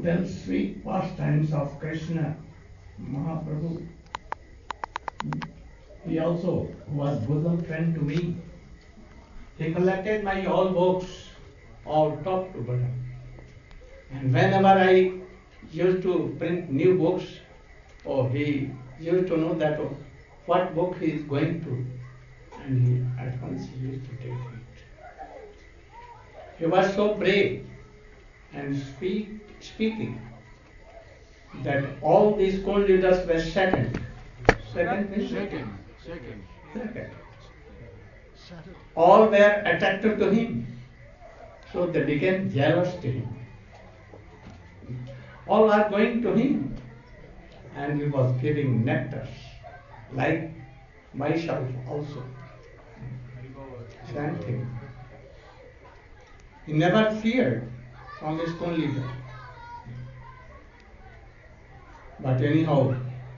well sweet pastimes of Krishna Mahaprabhu. He also was bosom friend to me. He collected my all books, all top to bottom. And whenever I used to print new books, he used to know that what book he is going to, and he at once used to take it. He was so brave and speaking that all these co-leaders were second. All were attracted to him, so they became jealous to him. All are going to him, and he was giving nectar, like myself also. Same thing. He never feared from his co-leader. But anyhow,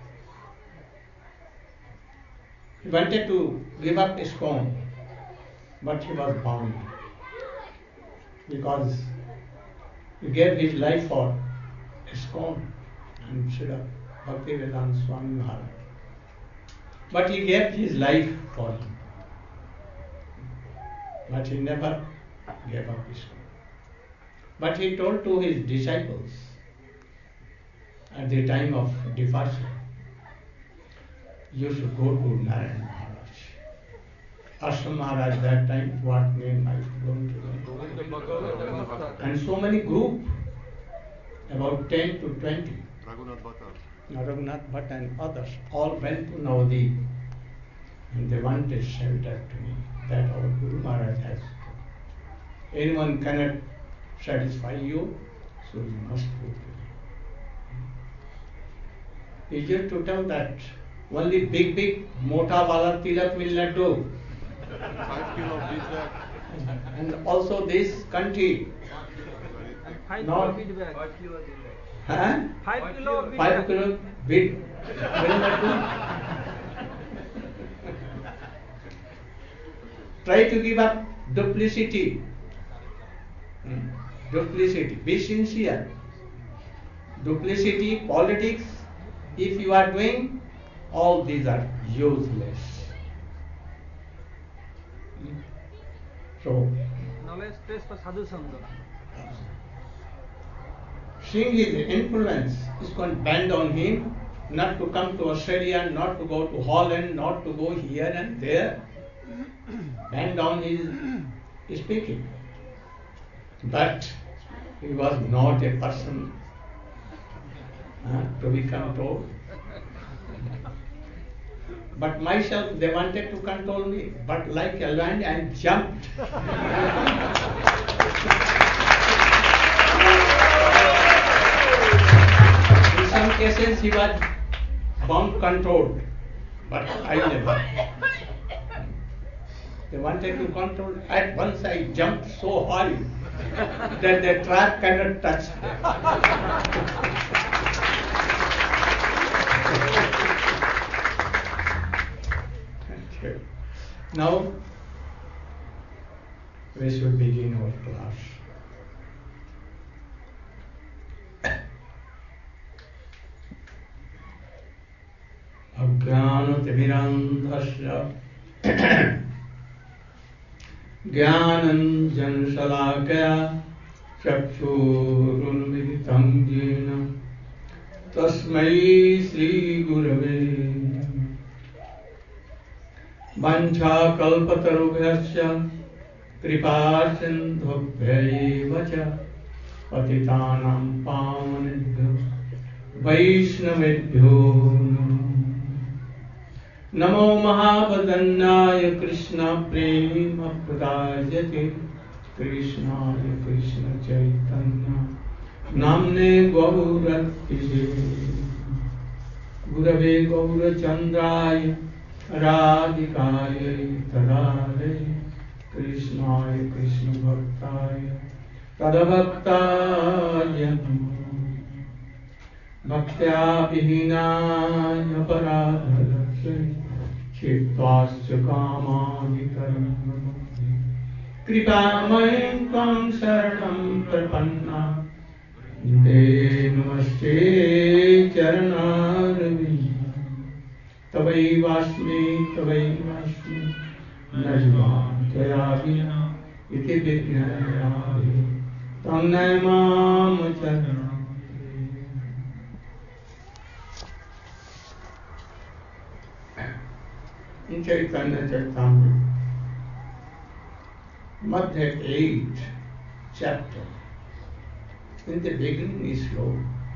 he wanted to give up ISKCON, but he was bound because he gave his life for ISKCON and Srila Bhaktivedanta Swami Maharaj. But he gave his life for him. But he never gave up ISKCON. But he told to his disciples at the time of departure, you should go to Narayan Maharaj. Ashram Maharaj that time, what name I don't remember. And so many group, about 10 to 20. Raghunath Bhatt and others, all went to Navadip. And they wanted shelter to me, that our Guru Maharaj has told. Anyone cannot satisfy you, so you must go to him. He used to tell that only big mota wala tilak will not do. 5 kilo feedback. And also this country. 5 not, kilo feedback. 5 kilo feedback. 5 kilo bid will not do. Try to give up duplicity. Duplicity. Be sincere. Duplicity, politics, if you are doing, all these are useless. So, Knowledge space for sadhu sangha. seeing his influence is going to bend on him not to come to Australia, not to go to Holland, not to go here and there. Bend on his speaking. But he was not a person to be controlled. But myself, they wanted to control me. But like a lion, I jumped. In some cases, he was bomb controlled, but I never. They wanted to control. At once, I jumped so high that the trap cannot touch them. Now, we should begin our class. Ajnanatimirandhasya Jnananjansalakaya Chakshurunmilitam Jena Tasmai Sri Gurave Vanchakalpatarubhyasya Kripasindhubhyaiva cha Patitanam pavanebhyo Vaishnavebhyo Namo Mahabadanyaya Krishna Prema Pradayate Krishnaya Krishna Chaitanya Namne Gauratise Gurave Gaurachandraya Radhikaya Tadare Krishnaya Krishna Bhaktaya Tadabhaktaya Bhaktya Vihinaya Paradharakshya Chittasya Kamani Karanam Kripamayam Tvam Saranam Prapanna Devi ते चरणारविंद तवैवास्मि तवैवास्मि न जीवामि त्वया विना इति विज्ञायामि तं नमाम चरणं in Chaitanya Charitamrita, Madhya 8 chapter. In the beginning is slow.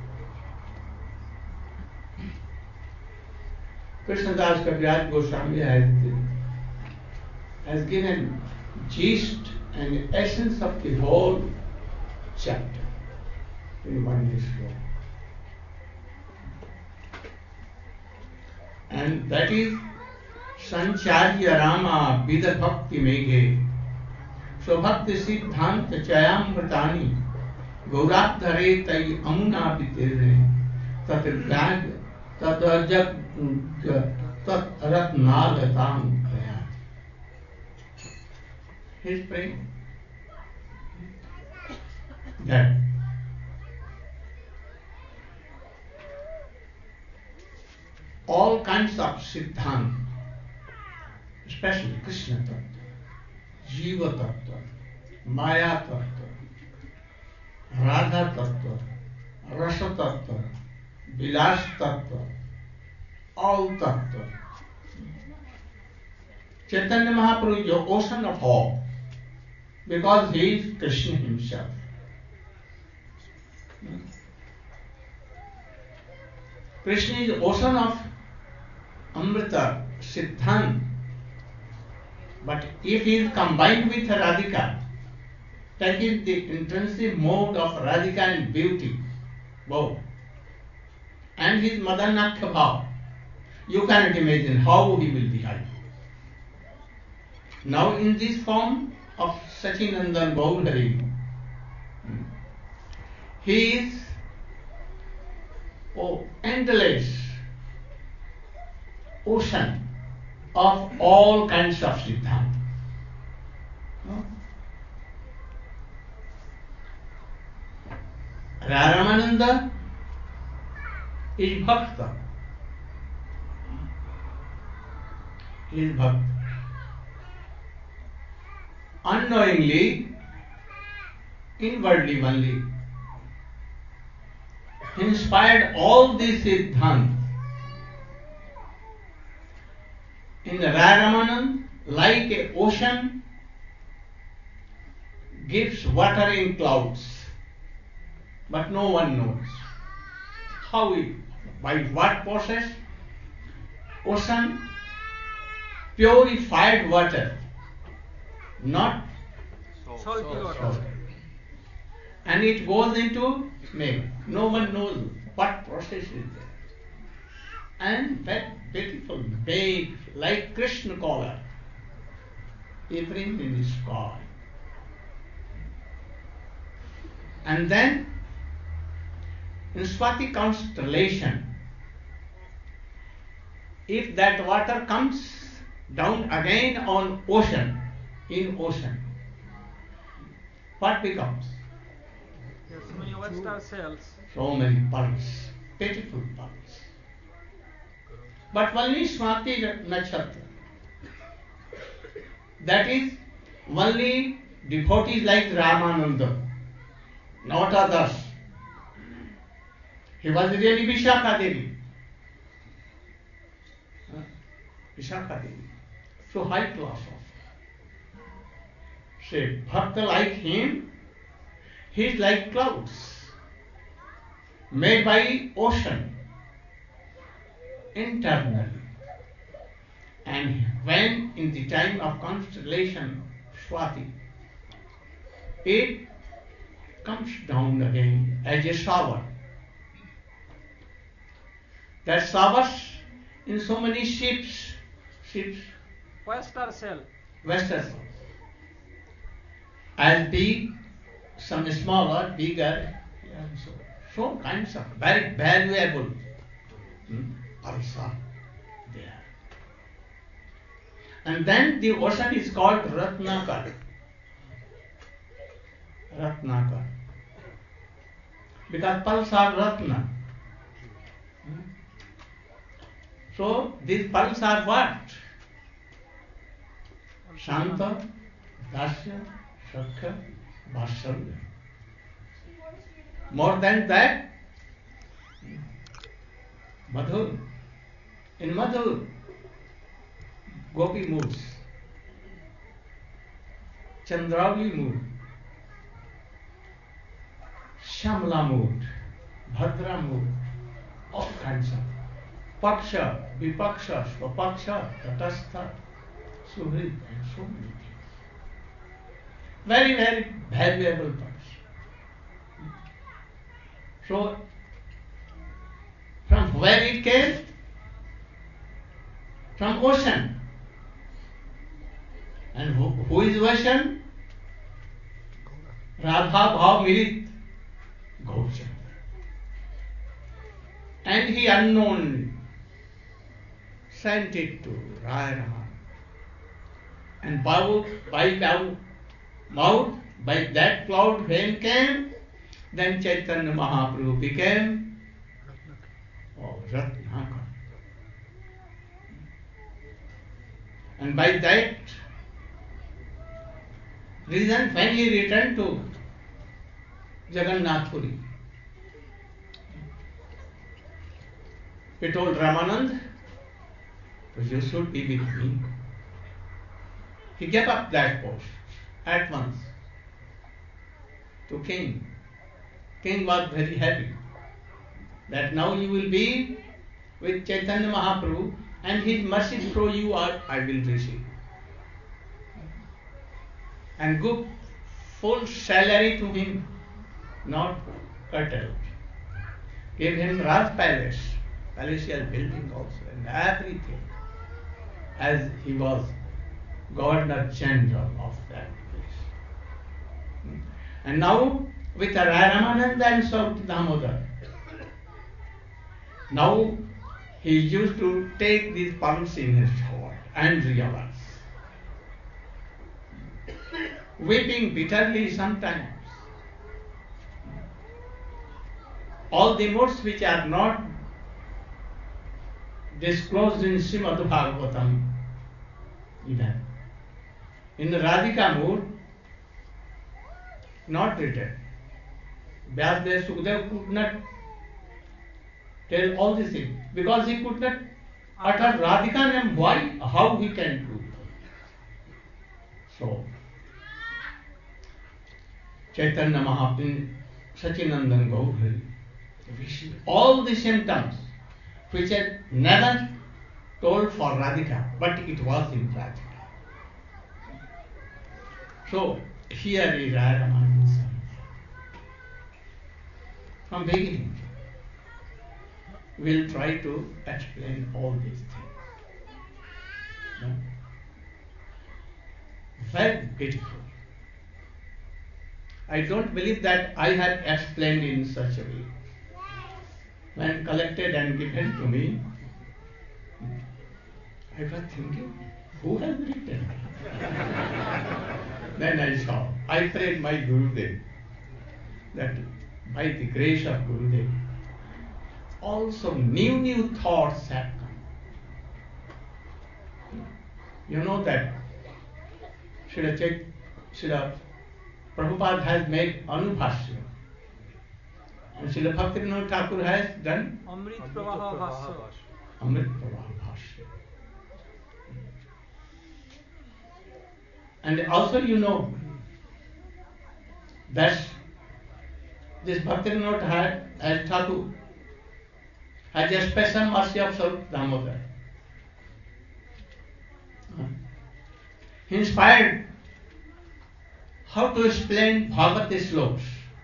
Krishnadas Kaviraj Goswami has given gist and essence of the whole chapter in one slow. And that is Sancharya Rama Vida Bhakti Meghe Swabhakti Siddhanta Chayamritani Gauradhare Tai Amuna Pitirne Tatrigag Tatrajak Tatratnalatam Kaya. He is praying that all kinds of Siddhanta, especially Krishna Tattva, Jiva Tattva, Maya Tattva, Radha Tattva, Rasa Tattva, Vilas Tattva, all Tattva. Chaitanya Mahaprabhu is the ocean of all, because he is Krishna himself. Krishna is the ocean of Amrita, Siddhanta. But if he is combined with Radhika, that is the intrinsic mode of Radhika and beauty, both, and his Madanakhya bhav, you cannot imagine how he will behave. Now in this form of Sachinandan Gaudhari, he is endless ocean of all kinds of Siddhanta. Ramananda is Bhakta. He is Bhakta. Unknowingly, inwardly only, he inspired all these Siddhanta. In Ramananda, like an ocean gives water in clouds, but no one knows how it, by what process. Ocean purified water, not Salty water. salt, and it goes into milk. No one knows what process is there. And that beautiful, big, like Krishna collar, appearing in the sky. And then, in Swati constellation, if that water comes down again on ocean, in ocean, what becomes? Yes, so many white star cells. So many pearls, beautiful pearls. But only Swati Nakshatra. That is only devotees like Ramananda, not others. He was really Vishakha Devi. Vishakha Devi. So high class of. Say, Bhakta like him, he is like clouds, made by ocean. Internally, and when in the time of constellation Swati, it comes down again as a shower. That showers in so many ships, White star cell. vessels, as big, some smaller, bigger, and so kinds of very valuable. Also there. And then the ocean is called Ratnakar. Ratnakar. Because pearls are Ratna. So these pearls are what? Shanta, Dasya, Shakya, Vatsarya. More than that, Madhur. In Madhur, Gopi moves, Chandravali moved, Shamla moved, Bhadra moved, all kinds of Paksha, Vipaksha, Swapaksha, Tatastha, Suhrid, and so many things. Very, very valuable parts. So, from where it came? From ocean. And who is ocean? Radha Bhav Milit Gaurchandra. And he unknowingly sent it to Raya Raman. And by that cloud fame came, then Chaitanya Mahaprabhu became Ratnakar. And by that reason, when he returned to Jagannath Puri, he told Ramanand, you should be with me. He gave up that post at once to king. King was very happy that now you will be with Chaitanya Mahaprabhu and his mercy through you I will receive. And give full salary to him, not curtailed. Give him Raj Palace, palatial building also, and everything, as he was Governor General of that place. And now with Ramananda and Swarup Damodar, now he used to take these pearls in his heart and realize, weeping bitterly sometimes. All the modes which are not disclosed in Srimad Bhagavatam, even in the Radhika mood, not written. Vyasdev Sukadeva could not tell all these things because he could not utter Radhika name. Why? How he can do? So, Chaitanya Mahaprabhu, Sachinandan Gaudhari, all the symptoms which are never told for Radhika, but it was in Radhika. So, here is Radharani's son. From beginning, we'll try to explain all these things. No? Very beautiful. I don't believe that I have explained in such a way. When collected and given to me, I was thinking, who has written? Then I saw, I prayed my Gurudev that by the grace of Gurudev, also new thoughts have come. You know that Srila Prabhupada has made Anubhashya. And Srila Bhaktivinoda Thakur has done Amrit Pravaha Bhashya. Amrit Pravaha Bhashya. And also you know that this Bhaktivinoda Thakur has a special mercy of Swarup Damodar. He inspired how to explain Bhagavati slokas.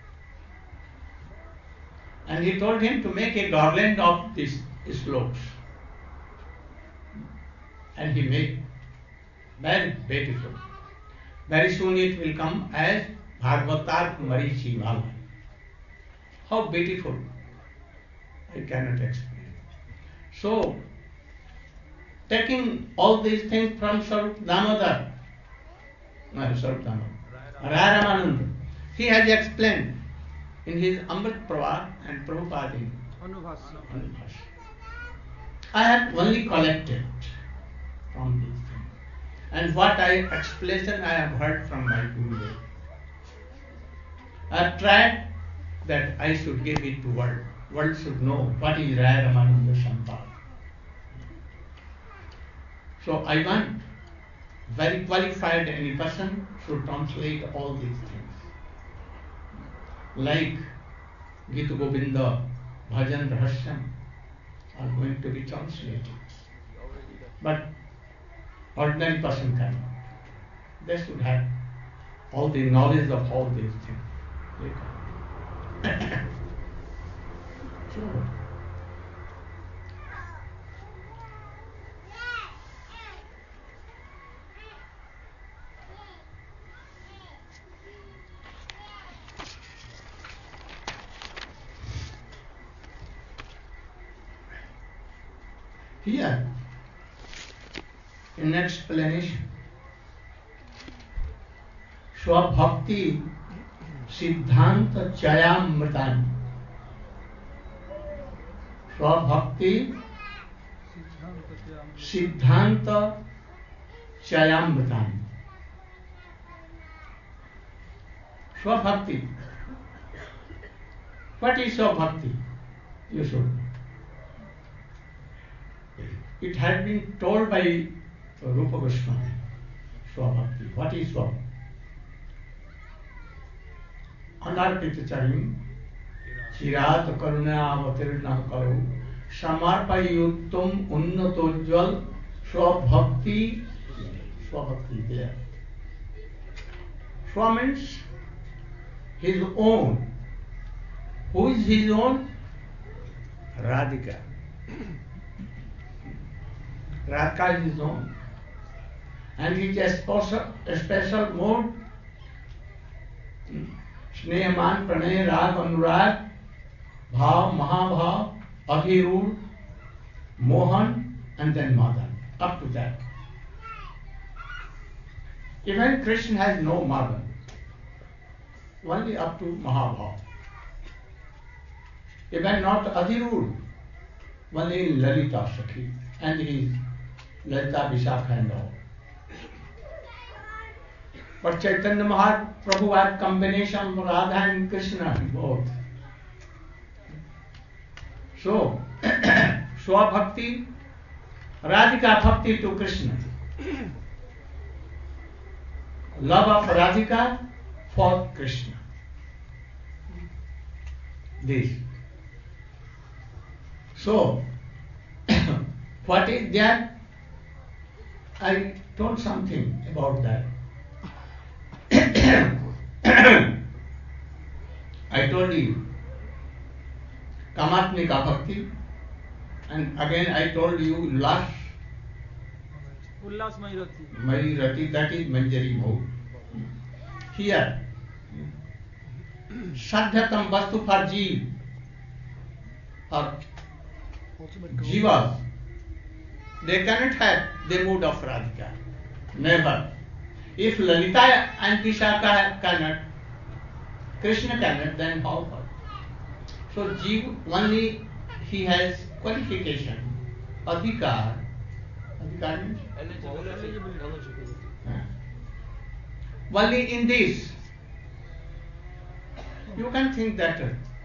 And he told him to make a garland of these slokas. And he made very beautiful. Very soon it will come as Bhagavatar Marichi Vala. How beautiful! I cannot explain. So, taking all these things from Swarup Damodar, Raya Ramananda, he has explained in his Amrit Pravaha and Prabhupada in Anubhashya. I have only collected from these things. And what explanation I have heard from my Gurudev. I have tried that I should give it to world. World should know what is Raya Ramananda Sampad. So I want very qualified any person should translate all these things. Like Gita Govinda, Bhajan Rahasyam are going to be translated. But ordinary person cannot. They should have all the knowledge of all these things. They can't. So, here, in explanation, Swabhakti Siddhanta Chayamritan. Swabhakti Siddhanta Chayamritan. Swabhakti. What is Swabhakti? You should. It had been told by Rupa Goswami. Swabhakti. What is Swabhakti? Anarpita charim चिरात करुणावतीर्ण करो समर्पयुक्तम उन्नतोज्वल स्वभक्ति स्वभक्ति there. Swa means his own. Who is his own? Radhika. Radhika is his own. And it is a special mode. Snehaman, Pranay, Rag, Anurag, Bhav, Mahabhav, Adhirud, Mohan, and then Madan. Up to that. Even Krishna has no Madan. Only up to Mahabhav. Even not Adhirud. Only Lalita Sakhi. And his Lalita Vishakha and all. But Chaitanya Mahaprabhu had combination of Radha and Krishna both. So, Swabhakti, Radhika Bhakti to Krishna. Love of Radhika for Krishna. This. So, what is that? I told something about that. I told you Kamatmika Bhakti, and again I told you Ullas Mari Rati, that is Manjari mode. Here Sadhyatam Vastu for Jeev or Jivas, they cannot have the mood of Radhika. Never. If Lalita and Vishakha cannot, Krishna cannot, then how? So Jeev only he has qualification, adhikar. Adhikar means? Eligibility. Only in this. You can think that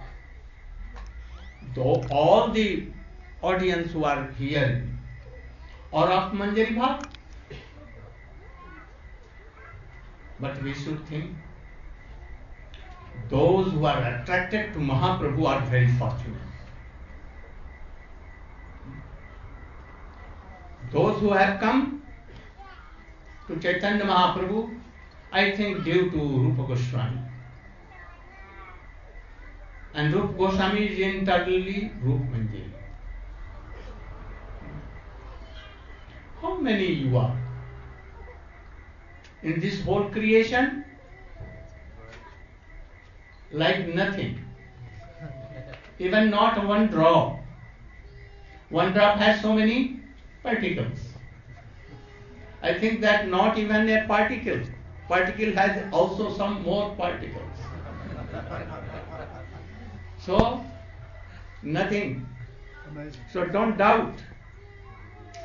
though all the audience who are here are of Manjari Bhav, but we should think those who are attracted to Mahaprabhu are very fortunate. Those who have come to Chaitanya Mahaprabhu, I think due to Rupa Goswami. And Rupa Goswami is internally Rupa Manjari. How many you are? In this whole creation, like nothing. Even not one drop. One drop has so many particles. I think that not even a particle. Particle has also some more particles. So, nothing. So don't doubt.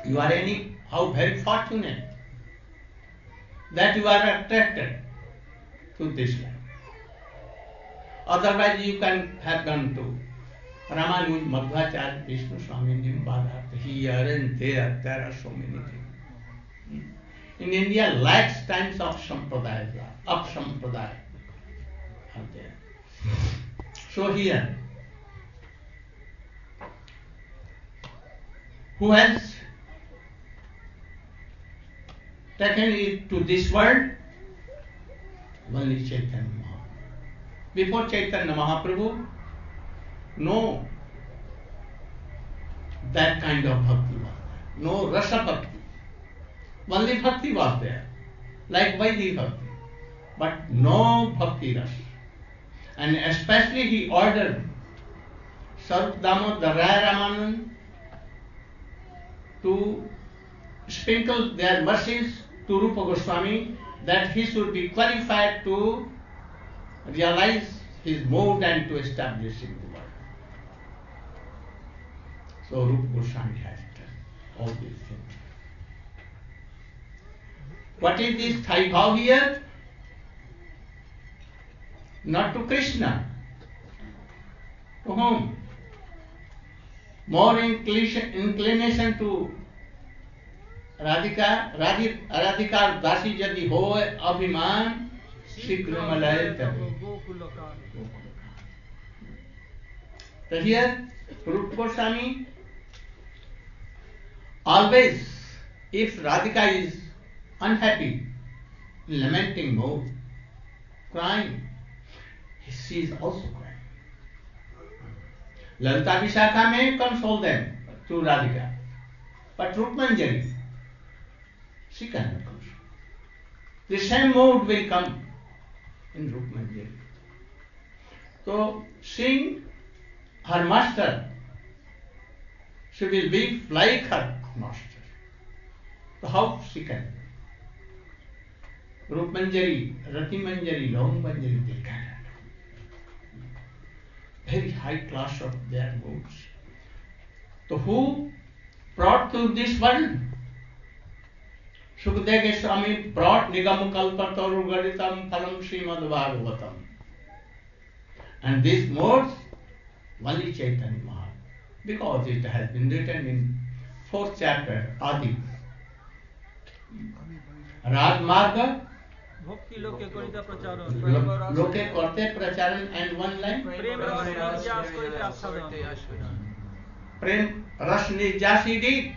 You are anyhow very fortunate that you are attracted to this life. Otherwise, you can have gone to Ramanuj, Madhvacharya, Vishnu Swami, Nimbadhartha, here and there. There are so many things. In India, lakhs times of Sampradaya, up Sampradaya are there. So here, who has taken it to this world? Only Chaitanya Mahaprabhu. Before Chaitanya Mahaprabhu, no that kind of bhakti was there. No rasa bhakti. Only bhakti was there, like Vaidhi bhakti, but no bhakti rasa. And especially he ordered Sarup Damodar Rai Ramanand to sprinkle their mercies to Rupa Goswami, that he should be qualified to realize his mode and to establish in the world. So Rupa Goswami has done all these things. What is this Thai bhav here? Not to Krishna. To whom? More inclination to Radhika, Radhika Dasi Jadi Hoy Abhiman Shikramalaya Tabi. So here, Rupa Goswami always, if Radhika is unhappy, in lamenting mode, crying, she is also crying. Lalita Vishakha may console them through Radhika, but Rup Manjari, she cannot console. The same mode will come in Rup Manjari. So, seeing her master, she will be like her master. So how she can? Rup Manjari, Rati Manjari, Long Manjari, they cannot. Very high class of their moods. So who brought to this world? Sukadeva Swami brought Nigam Kalpataru Gaditam Phalam Srimad Bhagavatam. And these modes, only Chaitanya Mahaprabhu, because it has been written in 4th chapter, Adi. Rajmarga, Bhakti Loke Korita Pracharan. Loke Korte Pracharan, and one line. Prem Ras Nirjas Korita Asadan. Prem Ras Nirjas he did.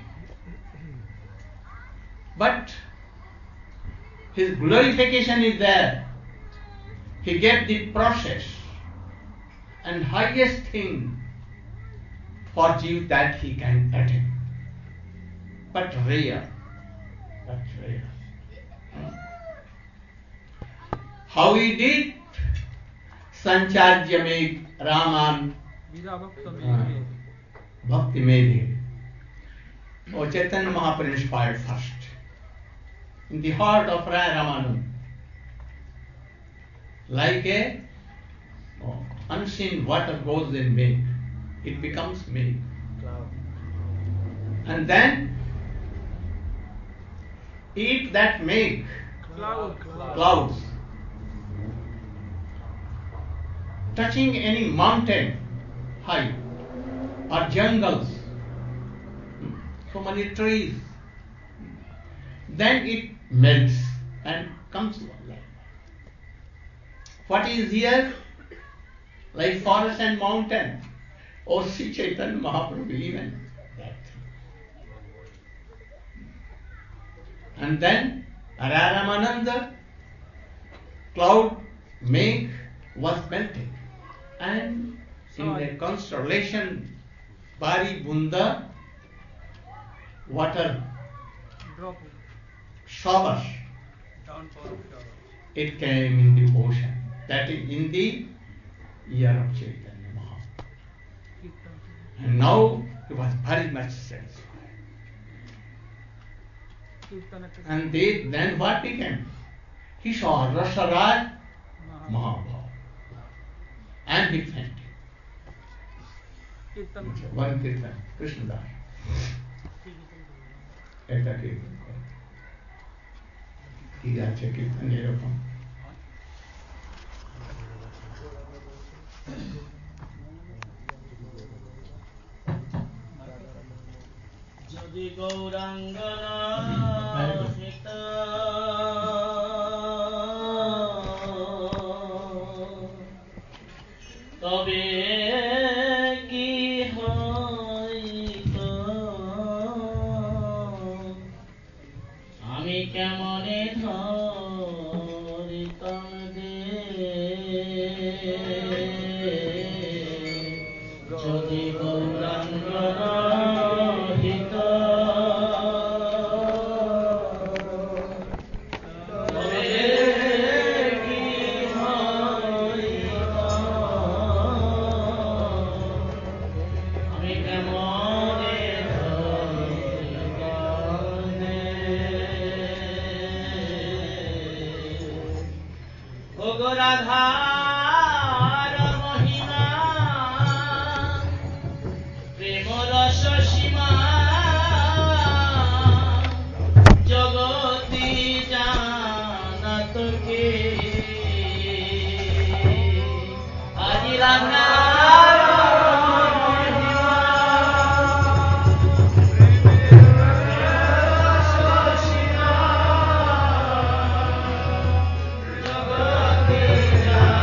But his glorification is there. He gave the process and highest thing for Jeev that he can attain. But rare. But rare. How he did? Sancharya me Raman Bhakti Medhi. Oh, Chaitanya Mahaprabhu inspired first. In the heart of Rai Ramanand. Like a unseen water goes in milk. It becomes milk. And then eat that milk. Clouds. Touching any mountain high or jungles, so many trees, then it melts and comes to life. What is here? Like forest and mountain. Oh, Sri Chaitanya Mahaprabhu, even that thing. And then Ramananda, cloud make was melted. And in the constellation Bari Bunda, water showers, it came in the ocean. That is in the year of Chaitanya Mahaprabhu. And now he was very much satisfied. And then what became? He saw Rasaraj Mahabharata. And he fainted. One Kirtan, Krishnadas. এটা কীর্তন করে। কি আছে কীর্তন এরকম? যদি গৌরাঙ্গ হিত তবে কি হইত, আমি কেমনে ধরিতাম যে, যদি গৌরাঙ্গ হিত তবে কি হইত, আমি কেমনে ধরিতাম যে। ওগো রাধার মহিমা প্রেম রস সীমা জগতি জানাত কে, আজি রাধার মহিমা রস সীমা জগতি জানাত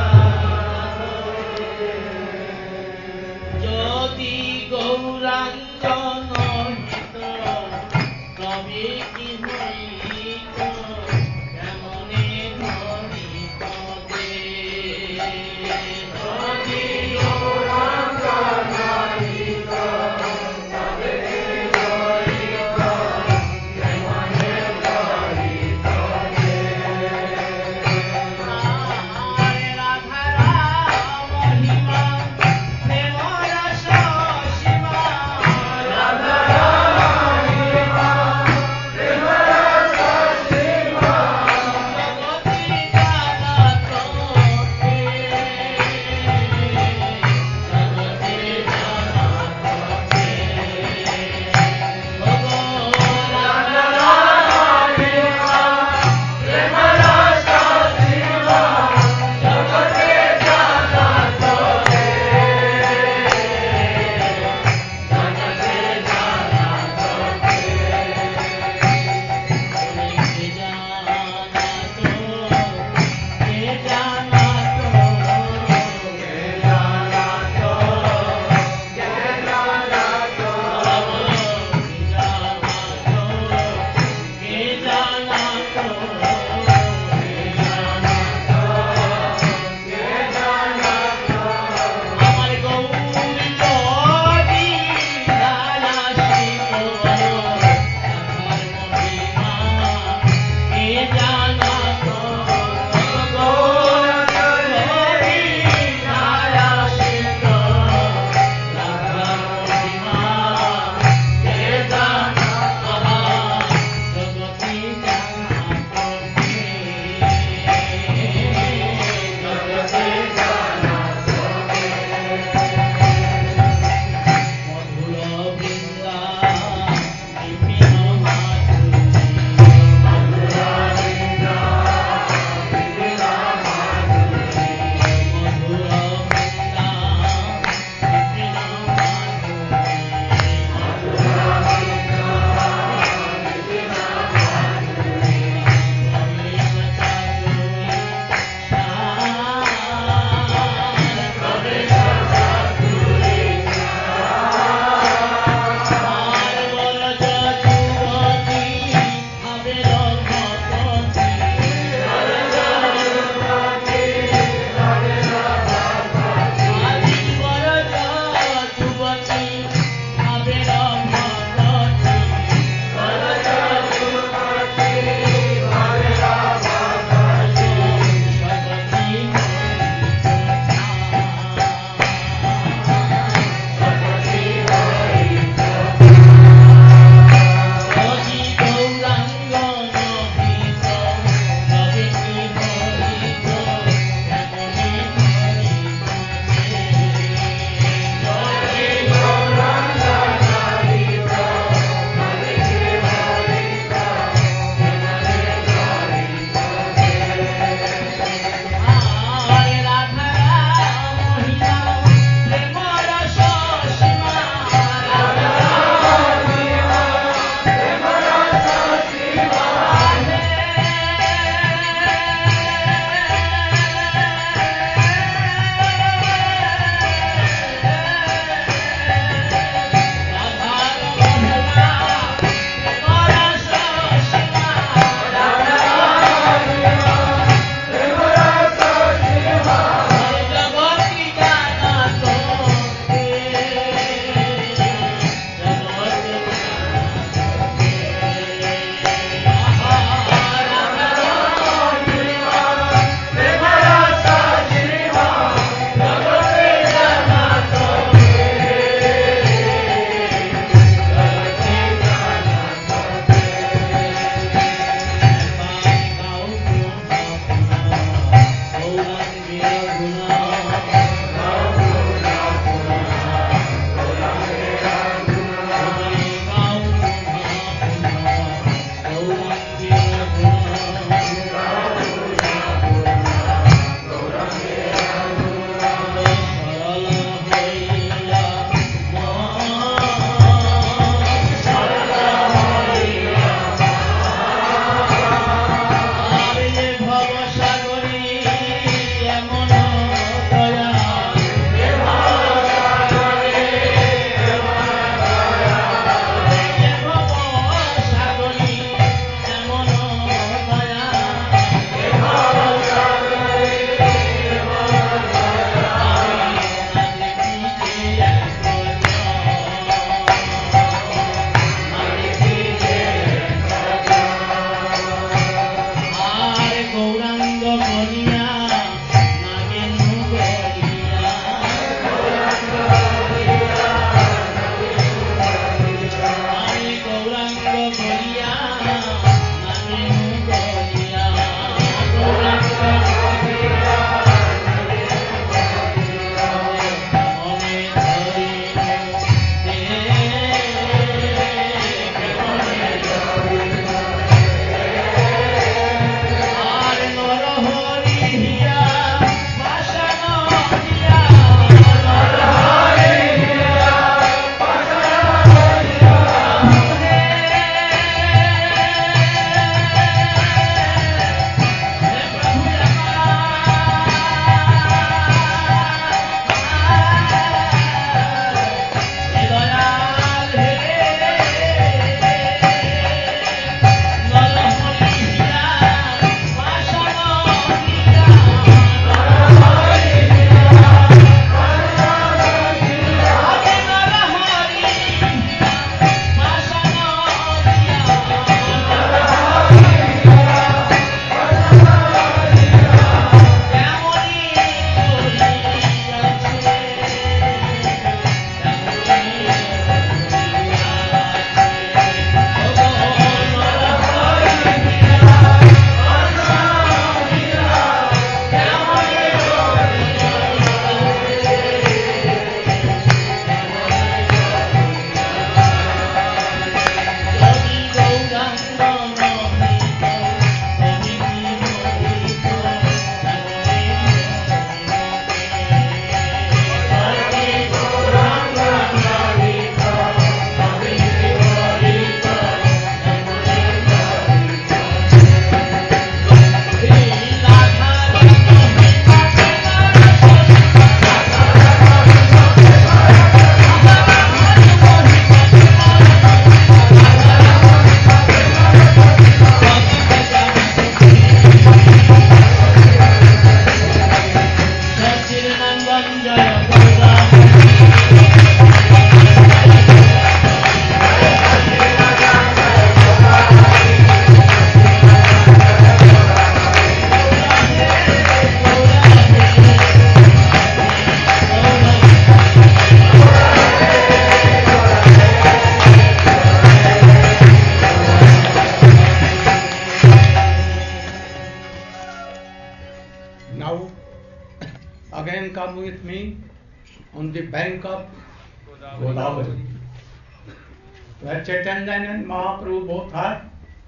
come with me on the bank of Godavari, where Chaitanya and Mahaprabhu both are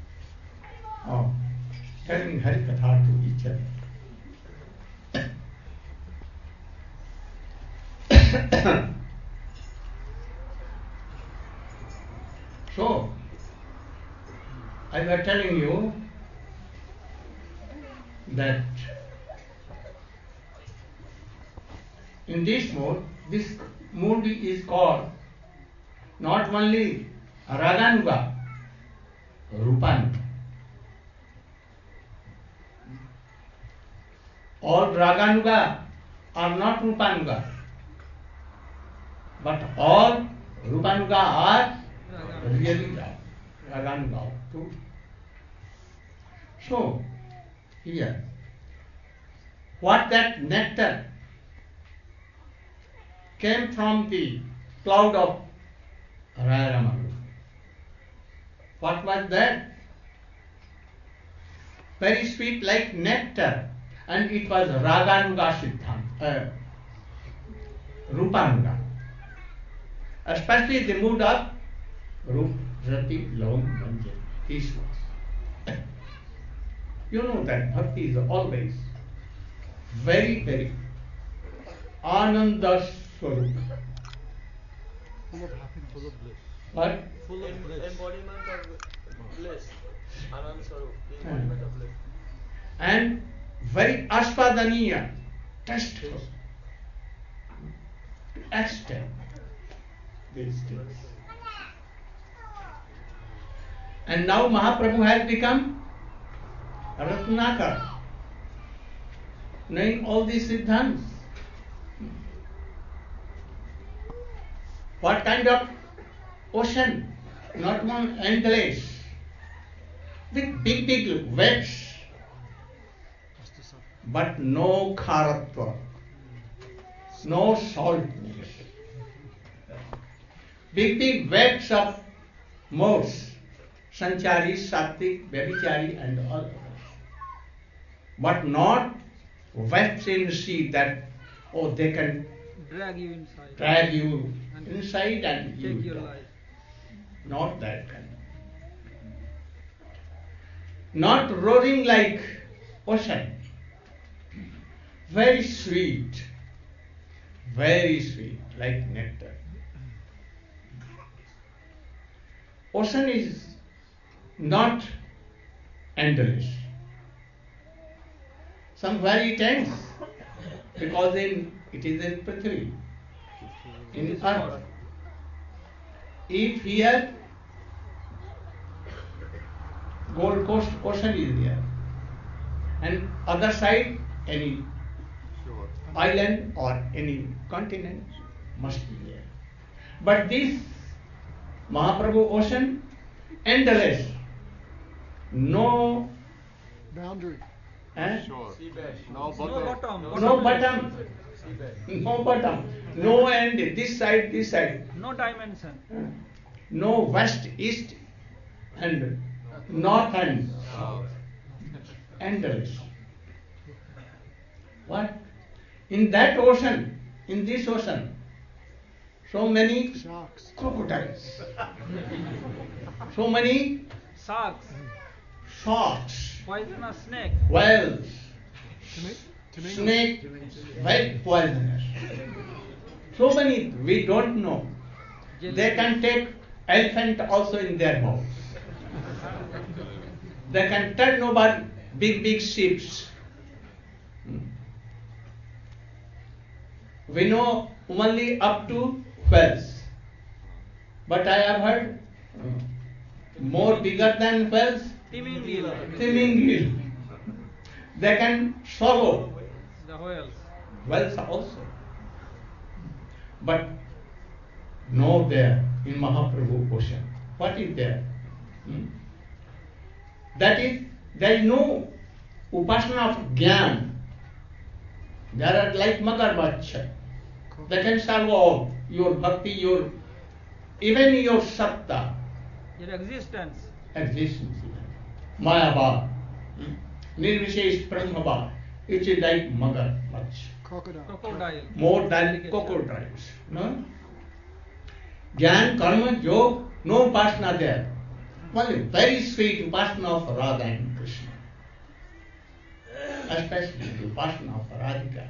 telling Harikatha to each other. So, I was telling you that in this mood is called not only Raganuga, Rupanuga. All Raganuga are not Rupanuga, but all Rupanuga are really Raganuga too. So, here, what that nectar came from the cloud of Rayaramaru. What was that? Very sweet like nectar, and it was Raganuga Siddhanta, Rupanuga. Especially the mood of Rup, Rati, Lavan, Manjari. This was. You know that bhakti is always very, very Ananda Swarup. Full of happiness. Full of bliss. What? Full of bliss. Embodiment of bliss. Anand Swarup, the embodiment of bliss. And very aspadaniya, tasteful, extent these things. And now Mahaprabhu has become Ratnakar, knowing all these siddhants. What kind of ocean? Not one endless, with big, big waves, but no kharatva, no saltness. Big, big waves of modes, sanchari, sattvic, vyabhichari and all others. But not waves in the sea that, they can Drag you inside. drag you inside and Take you your down. life. Not that kind. Not roaring like ocean. Very sweet, like nectar. Ocean is not endless. Somewhere it ends, because it is in Prithvi, in earth. If here Gold Coast ocean is there, and other side any Sure. island or any continent must be there. But this Mahaprabhu ocean, endless, no boundary. Sure. Seabed. No No bottom. bottom. no bottom, Seabed. no bottom, no end, this side, No dimension. no west, east, and north and South. endless. What? In that ocean, in this ocean, so many Sharks. crocodiles, so many Sharks. sharks, Poisonous snake. whales, Tomato. snake, very poisonous. So many we don't know. They can take elephant also in their mouth. They can turn over big ships. We know only up to whales, but I have heard more bigger than whales, Timingil. Timingil. They can swallow The whales. whales also. But no there in Mahaprabhu ocean. What is there? That is, there is no upasana of jnana. There are like Magarbachya. They can solve all your bhakti, even your satta, Your existence. existence. Mayabha, Nirvishesh Brahmabha. It is like Magarbachya. Crocodile. more than crocodiles. No? Jnana, karma, yoga, no upasana there. Only very sweet upasana of Radha and Krishna. Especially the upasana of Radhika.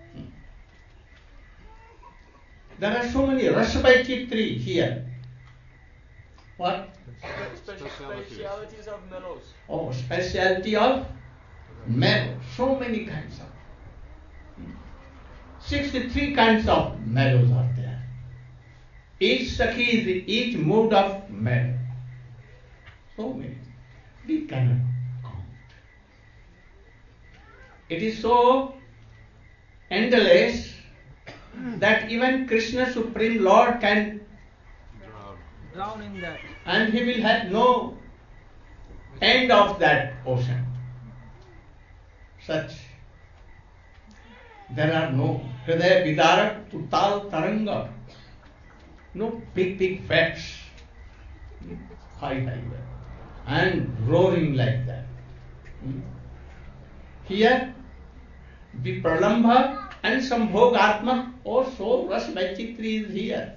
There are so many Rasabaititri here. What? Specialities of mellows. Oh, specialty of mellow. So many kinds of. 63 kinds of mellows are there. Each Sakhi is each mood of mellow. So many. We cannot count. It is so endless that even Krishna Supreme Lord can, Drown in that. and he will have no end of that ocean. Such. There are no Hridaya Vidarak Uttal Taranga. No big facts. High. And roaring like that. Here, Vipralambha and Sambhogatma also Rasvaititri is here.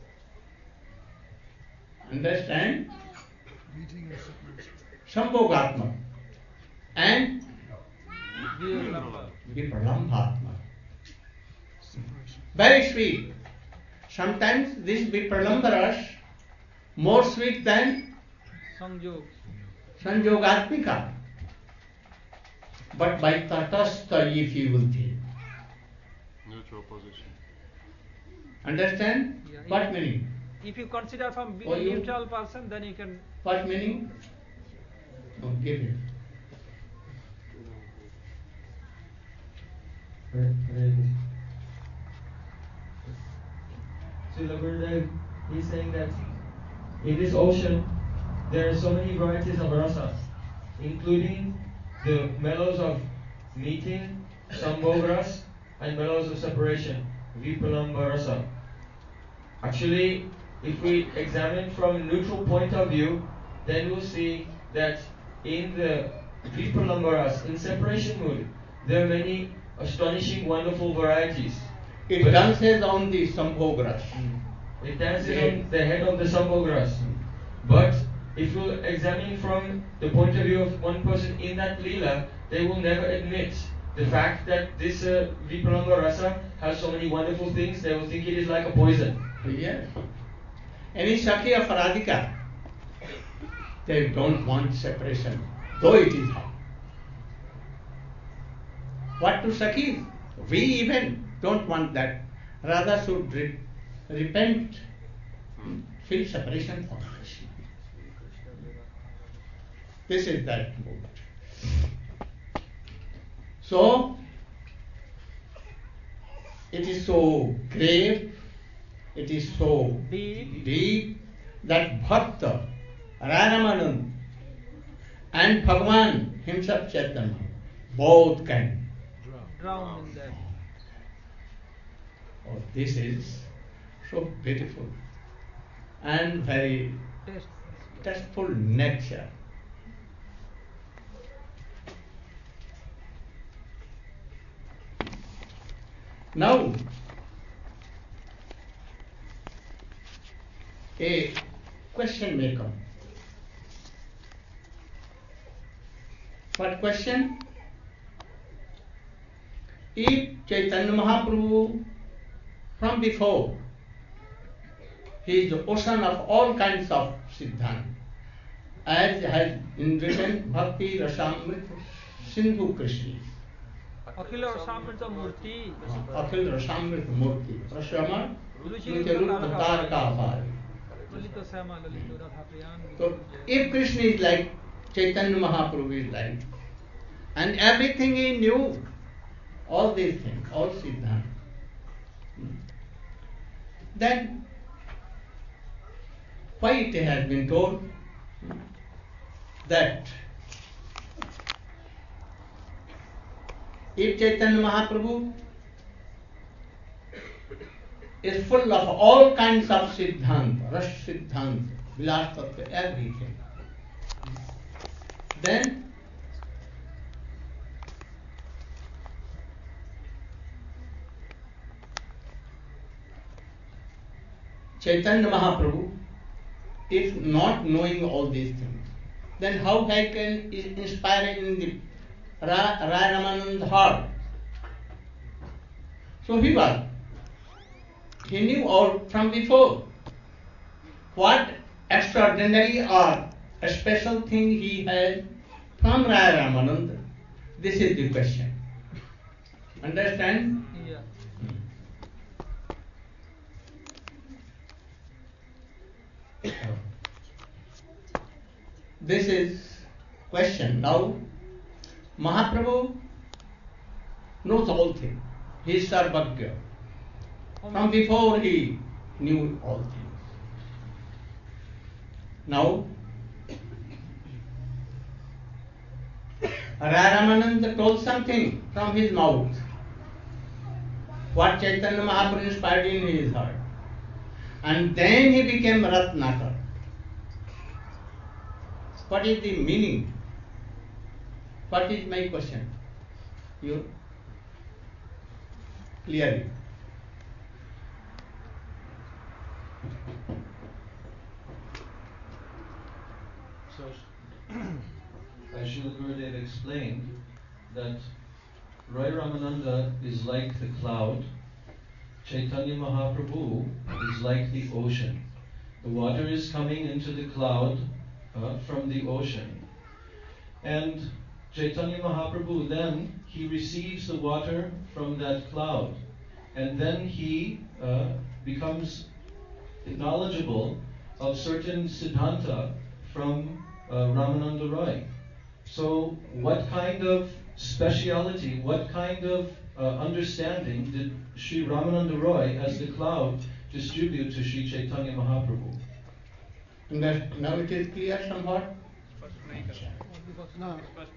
Understand? Meeting and separation. Sambhogatma and Vipralambha. Vipralambhatma. Separation. Very sweet. Sometimes this Vipralambaras more sweet than Sanjog. Sanjogatmika. But by tatastha if you will think. Neutral position. Understand? Yeah, What if- meaning? If you consider from being Oh, a you- neutral person, then you can. What meaning? No, give it. Srila Gurudev, he's saying that in this ocean there are so many varieties of rasa, including the mellows of meeting, sambhog ras, and mellows of separation, vipalamba rasa. Actually, if we examine from a neutral point of view, then we'll see that in the vipalamba ras, in separation mood, there are many astonishing, wonderful varieties. It But- dances on the Sambhogras. It dances on the head of the Sambhogras. But if you examine from the point of view of one person in that Leela, they will never admit the fact that this Vipalamba Rasa has so many wonderful things. They will think it is like a poison. Yes. Any Sakhi of Radhika, they don't want separation, though it is hard. What to Sakhis? We even don't want that. Radha should repent, feel separation from Krishna. This is that mood. So, it is so grave, it is so deep that Bhakta, Raramanand, and Bhagavan himself Chaitanya both can. Drown in that. Oh, this is so beautiful and very Taste. tasteful nature. Now, a question may come. What question? If Chaitanya Mahaprabhu from before, he is the ocean of all kinds of Siddhanta, as has been written Bhakti Rasamrita Sindhu Krishna. Akhila Samrita Murti. Akhil Rasamrita Murti. Prasama Ruchi Rupa Tarka. Lalita Sama Lalita Radha Priyan. So, if Krishna is like, Chaitanya Mahaprabhu is like, and everything he knew, all these things, all Siddhanta, then why it has been told that if Chaitanya Mahaprabhu is full of all kinds of Siddhanta, Ras Siddhanta, Vilas Tattva, everything, then Chaitanya Mahaprabhu, if not knowing all these things, then how he can inspire in the Raya Ramananda heart? So he knew all from before. What extraordinary or a special thing he had from Raya Ramananda? This is the question. Understand? Yeah. This is question. Now, Mahaprabhu knows all things. He is Sarvagya. From before he knew all things. Now, Raya Ramananda told something from his mouth. What Chaitanya Mahaprabhu inspired in his heart. And then he became Ratnakar. What is the meaning? What is my question? You clearly. So, as Srila Gurudev explained, that Rai Ramananda is like the cloud, Chaitanya Mahaprabhu is like the ocean. The water is coming into the cloud from the ocean. And Chaitanya Mahaprabhu then, he receives the water from that cloud. And then he becomes knowledgeable of certain siddhanta from Ramananda Roy. So what kind of speciality, what kind of understanding did Sri Ramananda Roy as the cloud distribute to Sri Chaitanya Mahaprabhu? Now it is clear somewhat? No.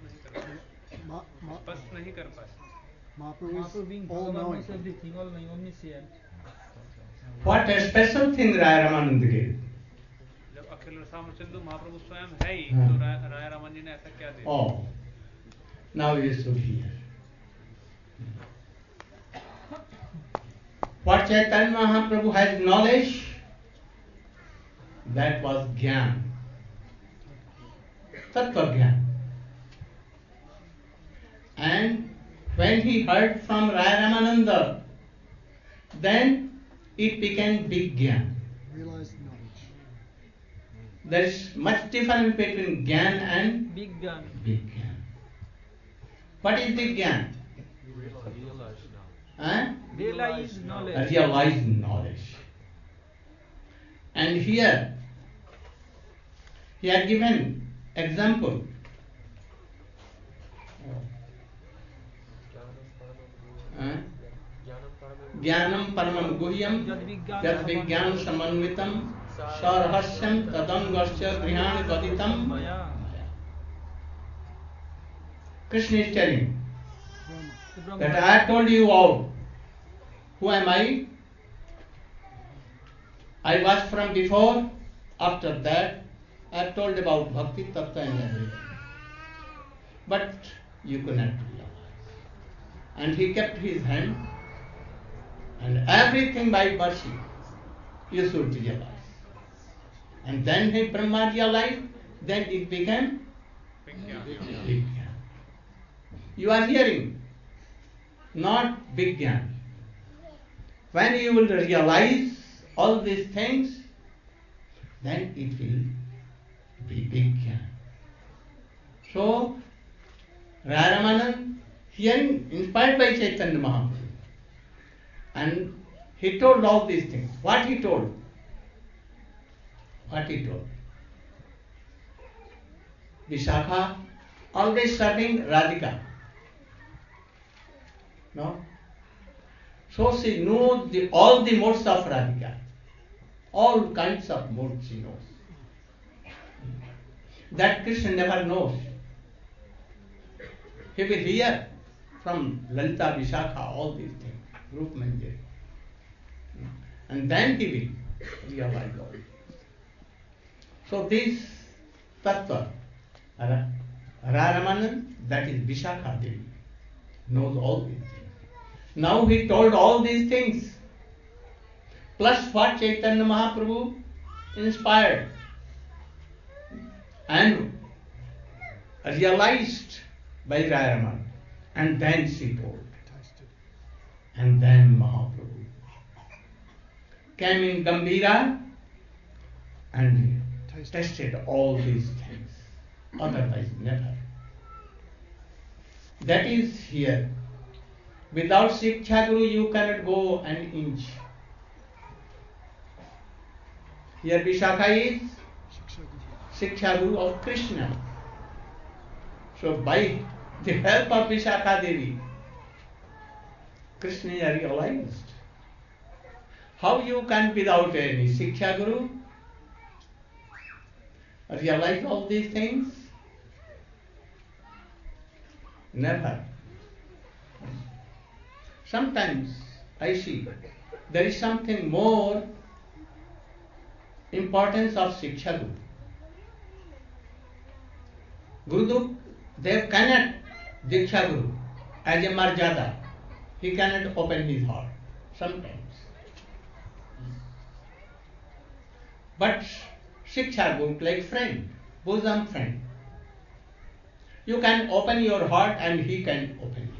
Mahaprabhu Mahaprabhu being is all Bhagavan knowing. knows everything, all knowing, omniscient. What a special thing Raya Ramananda gave. जब अखिल रसाम सिंधु महाप्रभु स्वयं है ही हाँ. तो राय रामन जी ने ऐसा क्या दिया? Oh, now you should hear. What Chaitanya Mahaprabhu has knowledge, that was Gyan. Tattva Gyan. And when he heard from Raya Ramananda, then it became Big Gyan. Realized knowledge. There is much difference between Gyan and Big gun. Big Gyan. What is Big Gyan? Huh? Realize knowledge. Realized knowledge. And here, he had given example. Jnanam paramam guhyam yad vijnana samanvitam sarhasyam tadangasya grihana gaditam. Maya. Krishna is telling The Brahma. that I have told you all. Who am I? I was from before. After that, I have told about bhakti, tattva and everything. But you could not realize. And he kept his hand, and everything by mercy you should realize. And then he Brahma realized, then it became Big Gyan. You are hearing, not Big Gyan. When you will realize all these things, then it will be Big Gyan. So, Raya Ramananda, hearing, inspired by Chaitanya Mahaprabhu, and he told all these things. What he told? What he told? Vishakha always serving Radhika. No? So she knows all the modes of Radhika. All kinds of modes she knows. That Krishna never knows. He will hear from Lalita, Vishakha, all these things. Rup Manjari. And then he will realize all. So this tattva, Raya Ramananda, that is Vishakha Devi, knows all these things. Now he told all these things plus what Chaitanya Mahaprabhu inspired and realized by Rayaraman, and then she told. And then Mahaprabhu came in Gambhira and tested all these things. Otherwise, never. That is here. Without Shiksha Guru, you cannot go an inch. Here Vishakha is Shiksha Guru of Krishna. So by the help of Vishakha Devi, Krishna is realized. How you can without any Shiksha Guru realize all these things? Never. Sometimes I see there is something more importance of Shiksha Guru. Gurudev Dev cannot Diksha Guru as a marjada. He cannot open his heart sometimes. But Shiksha Guru like friend, bosom friend. You can open your heart and he can open his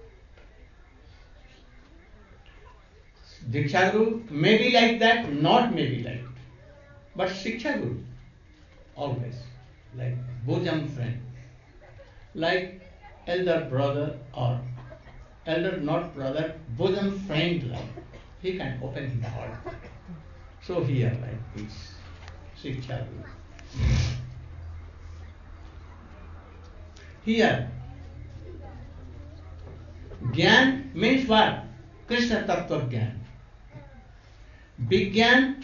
heart. Diksha Guru may be like that, not may be like that. But Shiksha Guru always like bosom friend, like elder brother or elder not brother, bosom friend like. He can open his heart. So here like this, Shiksha Guru. Here, Gyan means what? Krishna Tattva Gyan. Vigyan,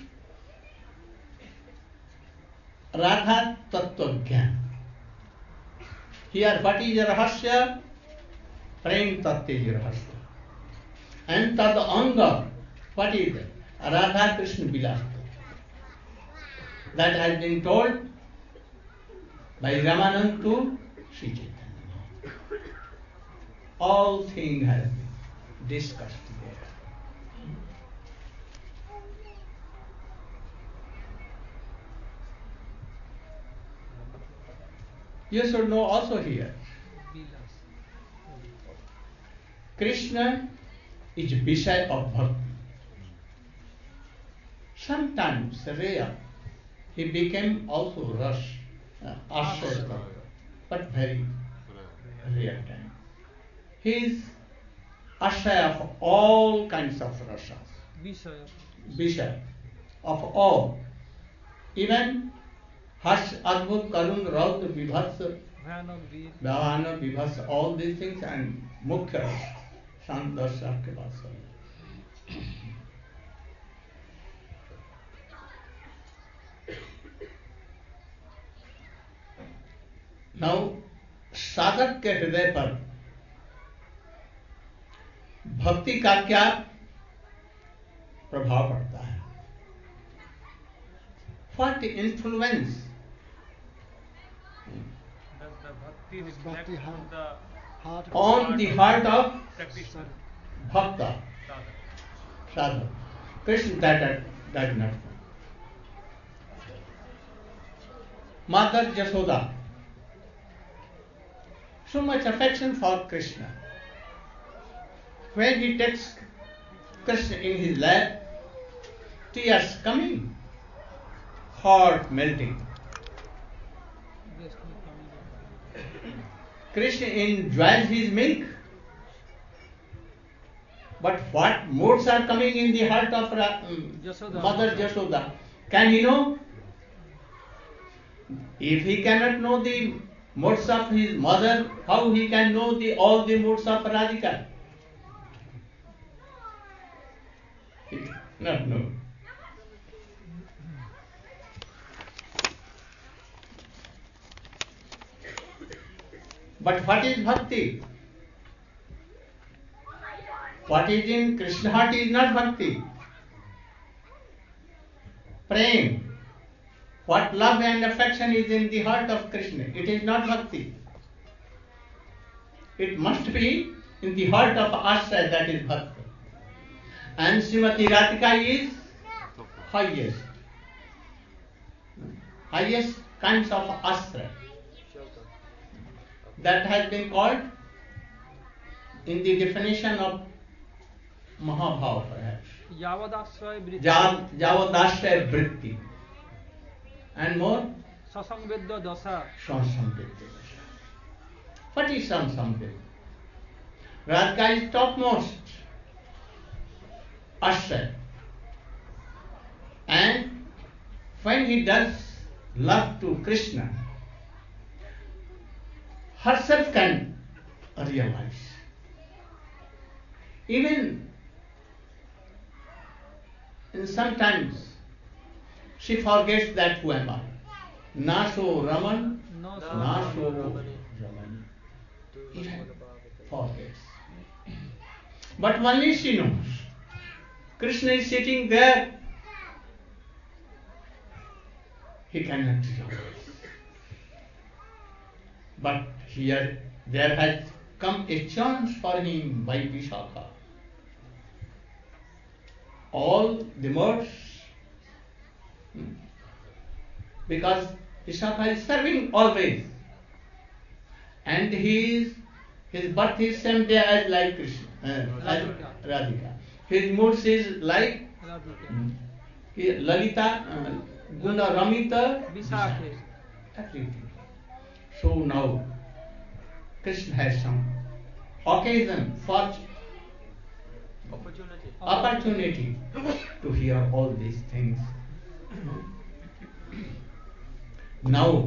Radha Tattva Gyan. Here, what is Rahasya? Prem Tattva is Rahasya. And Tad Anga, what is it? Radha Krishna Vilas. That has been told by Ramanand to Sri Chaitanya. All things have been discussed there. You should know also here, Krishna is Vishaya of Bhakti. Sometimes rare, he became also Ras, Ashraya, but very rare time. He is Ashraya of all kinds of rasas. Vishaya of all. Even Harsh, Adbhut, Karun, Raut, Vibhas, Bhavana, Vibhas, all these things, and Mukhya Rasa, Sant Darsa ke baad sab. Now, साधक के हृदय पर भक्ति का क्या प्रभाव पड़ता है? What influence? Does the bhakti reflect on the Heart On the heart of practitioner? Bhakta, sadhak. Krishna that does not know. Mother Jasoda, so much affection for Krishna. When he takes Krishna in his lap, tears coming, heart melting. Krishna enjoys his milk. But what moods are coming in the heart of Mother Jasoda? Can he know? If he cannot know the moods of his mother, how he can know all the moods of Radhika? He cannot know. But what is bhakti? What is in Krishna heart is not bhakti. Prem. What love and affection is in the heart of Krishna, it is not bhakti. It must be in the heart of Ashraya, that is bhakti. And Srimati Radhika is highest kinds of ashraya. That has been called in the definition of Mahabhava perhaps. Yavadastraya vritti. Javadashraya vritti. And more? Sasangvedya dasa. Samsamvedya dasha. What is Samsamvedya? Radhika is topmost ashraya. And when he does love to Krishna, herself can realize. Even sometimes she forgets that who am I. Naso Raman, Naso Ramani. Even forgets. But only she knows. Krishna is sitting there. He cannot realize. But here there has come a chance for him by Vishakha. All the modes, because Vishakha is serving always, and his birth is same day as like Krishna, as Radhika. His moods is like Lalita, Guna Ramita, Visakhe. everything. So now Krishna has some occasion, opportunity to hear all these things. Now,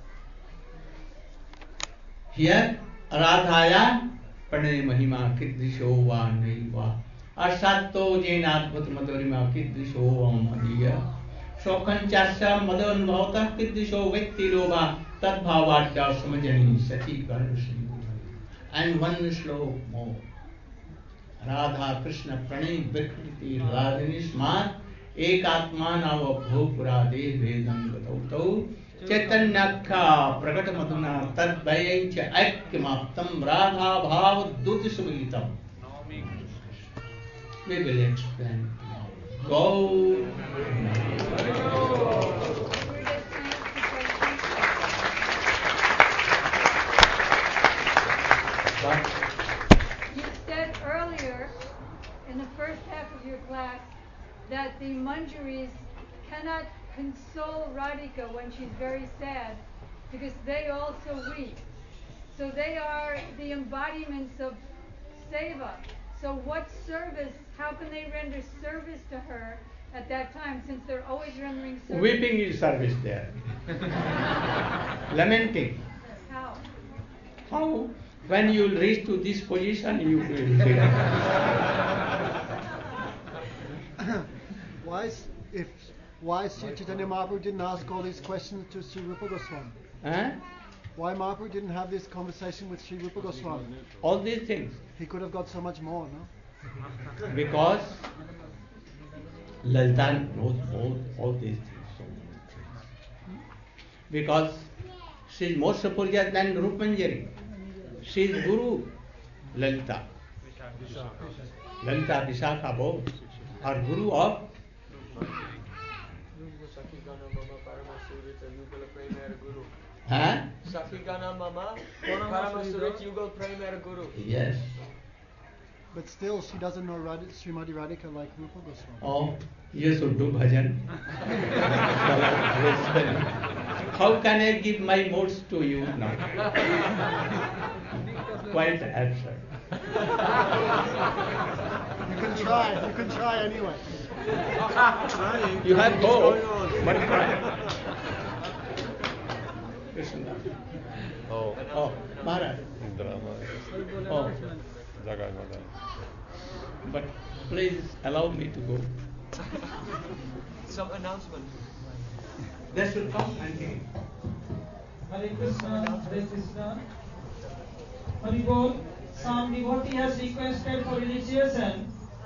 here Radhaya Pranay Mahima Kidrisho Va Naiva Asato Jainatvat Madhurima Kidrisho Va Madhya Shokanchasya Madhan Bhavata Kidrisho Vikti Roga Tad Bhavatya Samajani Sati Garvasindhu. And one slok more. Radha Krishna Pranay Vikriti Radhini Smart Ekatma Nava Bhupurade Vedam Gatau Chaitanyakha Pragata Madhuna Tad Vayancha Aikyamaptam Radha Bhav Duti Sumilitam. We will explain now. Go. You said earlier in the first half of your class that the Manjaris cannot console Radhika when she's very sad because they also weep. So they are the embodiments of seva. So what service, how can they render service to her at that time since they're always rendering service? Weeping is service there. Lamenting. How? How? When you will reach to this position, you will see. Why Sri Chaitanya Mahaprabhu didn't ask all these questions to Sri Rupa Goswami? Why Mahaprabhu didn't have this conversation with Sri Rupa Goswami? All these things. He could have got so much more, no? Because Lalita knows all these things, so many things. Because she is more superior than Rupanjari. She is Guru Lalita. Lalita, Vishakha both are Guru of Yes. But still, she doesn't know Srimati Radhika like Rupa Goswami. Oh, you should do bhajan. How can I give my modes to you now? Quite absurd. You can try anyway. You have both, but try. Krishna. Oh, Maharaj. Oh. But please allow me to go. Some announcement. They should come and take. Hare Krishna, Hare Krishna. Hari Bol. Some devotee has requested for initiation